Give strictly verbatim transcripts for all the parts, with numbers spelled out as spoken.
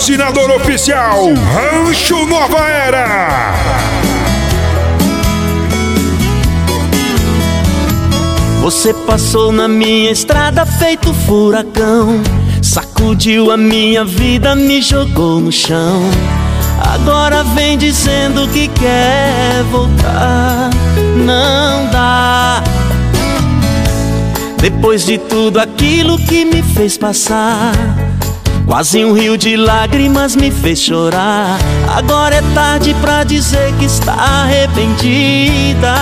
patrocinador oficial, Rancho Nova Era. Você passou na minha estrada feito furacão, sacudiu a minha vida, me jogou no chão. Agora vem dizendo que quer voltar, não dá. Depois de tudo aquilo que me fez passar, quase um rio de lágrimas me fez chorar. Agora é tarde pra dizer que está arrependida.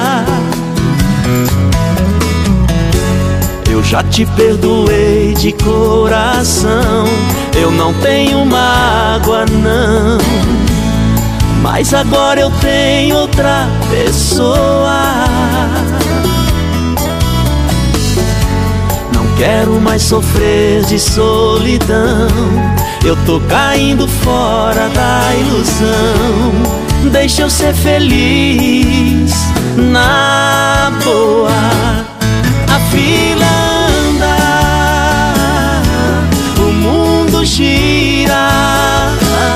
Eu já te perdoei de coração, eu não tenho mágoa não, mas agora eu tenho outra pessoa. Não quero mais sofrer de solidão, eu tô caindo fora da ilusão. Deixa eu ser feliz, na boa. A fila anda, o mundo gira.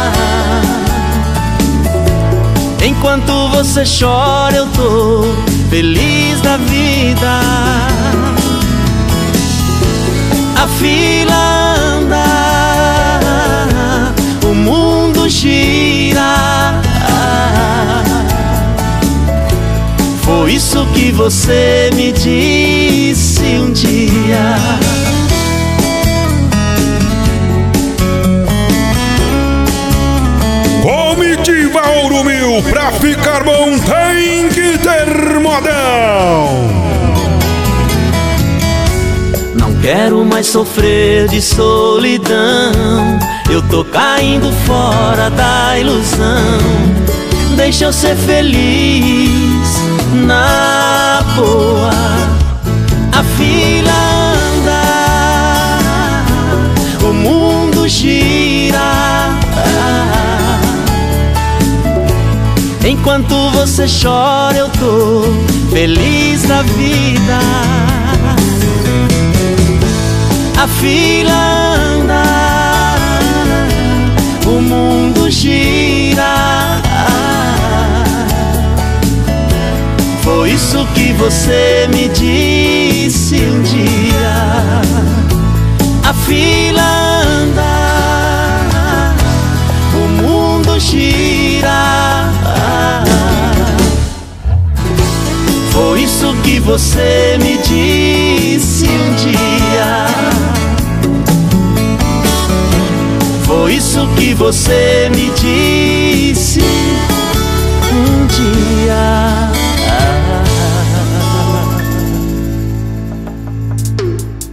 Enquanto você chora eu tô feliz da vida. A fila anda, o mundo gira. Foi isso que você me disse um dia. Comitiva Ouro Mil, pra ficar bom tem que ter modão. Não quero mais sofrer de solidão, eu tô caindo fora da ilusão. Deixa eu ser feliz, na boa. A fila anda, o mundo gira. Enquanto você chora eu tô feliz da vida. A fila anda, o mundo gira. Foi isso que você me disse um dia. A fila anda, o mundo gira. Foi isso que você me disse um dia. Foi isso que você me disse.